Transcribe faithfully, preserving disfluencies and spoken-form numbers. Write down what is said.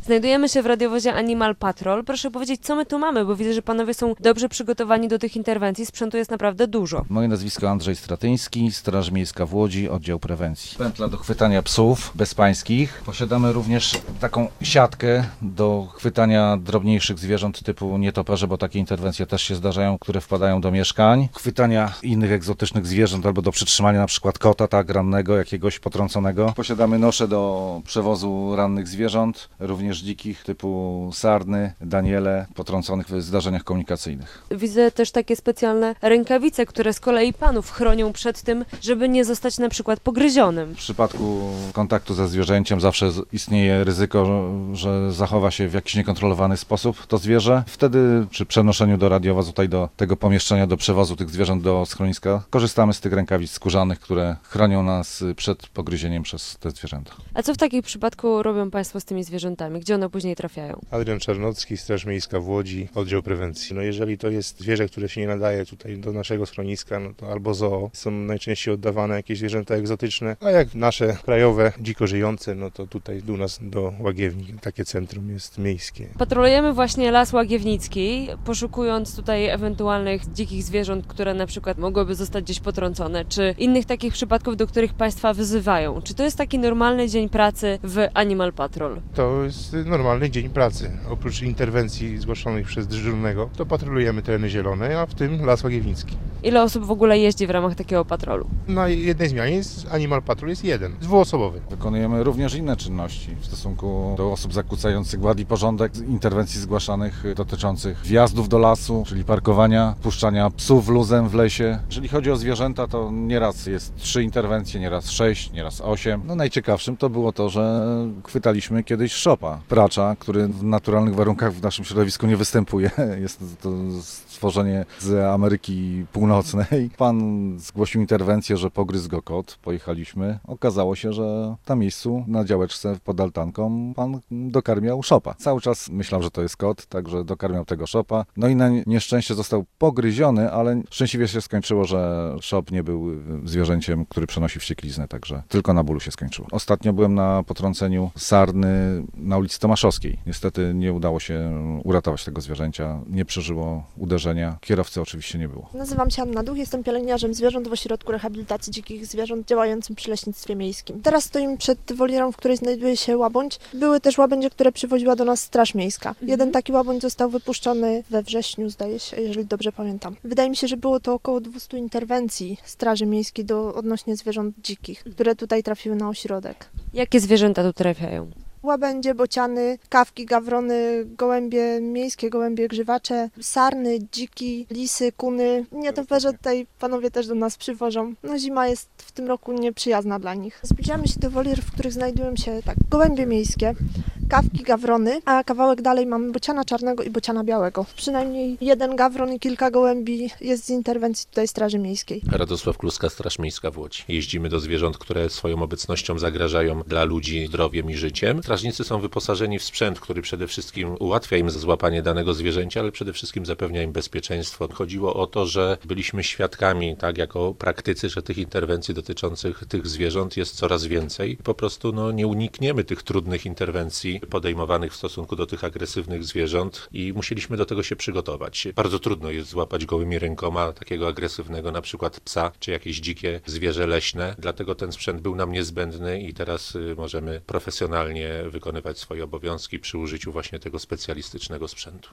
Znajdujemy się w radiowozie Animal Patrol. Proszę powiedzieć, co my tu mamy, bo widzę, że panowie są dobrze przygotowani do tych interwencji. Sprzętu jest naprawdę dużo. Moje nazwisko Andrzej Stratyński, Straż Miejska w Łodzi, Oddział Prewencji. Pętla do chwytania psów bezpańskich. Posiadamy również taką siatkę do chwytania drobniejszych zwierząt typu nietoperze, bo takie interwencje też się zdarzają, które wpadają do mieszkań. Chwytania innych egzotycznych zwierząt albo do przytrzymania na przykład kota, tak, rannego, jakiegoś potrąconego. Posiadamy nosze do przewozu rannych zwierząt, również dzikich typu sarny, daniele, potrąconych w zdarzeniach komunikacyjnych. Widzę też takie specjalne rękawice, które z kolei panów chronią przed tym, żeby nie zostać na przykład pogryzionym. W przypadku kontaktu ze zwierzęciem zawsze istnieje ryzyko, że zachowa się w jakiś niekontrolowany sposób to zwierzę. Wtedy przy przenoszeniu do radiowozu, tutaj do tego pomieszczenia, do przewozu tych zwierząt do schroniska, korzystamy z tych rękawic skórzanych, które chronią nas przed pogryzieniem przez te zwierzęta. A co w takim przypadku robią państwo z tymi zwierzętami? Gdzie one później trafiają? Adrian Czarnocki, Straż Miejska w Łodzi, Oddział Prewencji. No jeżeli to jest zwierzę, które się nie nadaje tutaj do naszego schroniska, no to albo zoo. Są najczęściej oddawane jakieś zwierzęta egzotyczne, a jak nasze krajowe, dziko żyjące, no to tutaj u nas do Łagiewni takie centrum jest miejskie. Patrolujemy właśnie Las Łagiewnicki, poszukując tutaj ewentualnych dzikich zwierząt, które na przykład mogłyby zostać gdzieś potrącone, czy innych takich przypadków, do których państwa wyzywają. Czy to jest taki normalny dzień pracy w Animal Patrol? To jest normalny dzień pracy. Oprócz interwencji zgłoszonych przez dyżurnego, to patrolujemy tereny zielone, a w tym Las Łagiewnicki. Ile osób w ogóle jeździ w ramach takiego patrolu? Na jednej zmianie jest Animal Patrol jest jeden, dwuosobowy. Wykonujemy również inne czynności w stosunku do osób zakłócających ład i porządek, interwencji zgłaszanych dotyczących wjazdów do lasu, czyli parkowania, puszczania psów luzem w lesie. Jeżeli chodzi o zwierzęta, to nieraz jest trzy interwencje, nieraz sześć, nieraz osiem. No najciekawszym to było to, że chwytaliśmy kiedyś szopa, pracza, który w naturalnych warunkach w naszym środowisku nie występuje. Jest to stworzenie z Ameryki Północnej. Pan zgłosił interwencję, że pogryzł go kot. Pojechaliśmy. Okazało się, że na miejscu, na działeczce pod altanką, pan dokarmiał szopa. Cały czas myślał, że to jest kot, także dokarmiał tego szopa. No i na nieszczęście został pogryziony, ale szczęśliwie się skończyło, że szop nie był zwierzęciem, który przenosi wściekliznę, także tylko na bólu się skończyło. Ostatnio byłem na potrąceniu sarny na ulicy Tomaszowskiej. Niestety nie udało się uratować tego zwierzęcia. Nie przeżyło uderzenia. Kierowcy oczywiście nie było. Nazywam się Anna Duch, jestem pielęgniarzem zwierząt w ośrodku rehabilitacji dzikich zwierząt działającym przy leśnictwie miejskim. Teraz stoimy przed wolierą, w której znajduje się łabędź. Były też łabędzie, które przywoziła do nas Straż Miejska. Mhm. Jeden taki łabędź został wypuszczony we wrześniu, zdaje się, jeżeli dobrze pamiętam. Wydaje mi się, że było to około dwieście interwencji Straży Miejskiej do, odnośnie zwierząt dzikich, które tutaj trafiły na ośrodek. Jakie zwierzęta tu trafiają? Łabędzie, bociany, kawki, gawrony, gołębie miejskie, gołębie grzywacze, sarny, dziki, lisy, kuny. Nietoperze tutaj panowie też do nas przywożą. No zima jest w tym roku nieprzyjazna dla nich. Zbliżamy się do wolier, w których znajdują się tak gołębie miejskie, kawki, gawrony, a kawałek dalej mamy bociana czarnego i bociana białego. Przynajmniej jeden gawron i kilka gołębi jest z interwencji tutaj Straży Miejskiej. Radosław Kluska, Straż Miejska w Łodzi. Jeździmy do zwierząt, które swoją obecnością zagrażają dla ludzi zdrowiem i życiem. Strażnicy są wyposażeni w sprzęt, który przede wszystkim ułatwia im złapanie danego zwierzęcia, ale przede wszystkim zapewnia im bezpieczeństwo. Chodziło o to, że byliśmy świadkami, tak jako praktycy, że tych interwencji dotyczących tych zwierząt jest coraz więcej. Po prostu no, nie unikniemy tych trudnych interwencji podejmowanych w stosunku do tych agresywnych zwierząt i musieliśmy do tego się przygotować. Bardzo trudno jest złapać gołymi rękoma takiego agresywnego, na przykład psa, czy jakieś dzikie zwierzę leśne. Dlatego ten sprzęt był nam niezbędny i teraz możemy profesjonalnie wykonywać swoje obowiązki przy użyciu właśnie tego specjalistycznego sprzętu.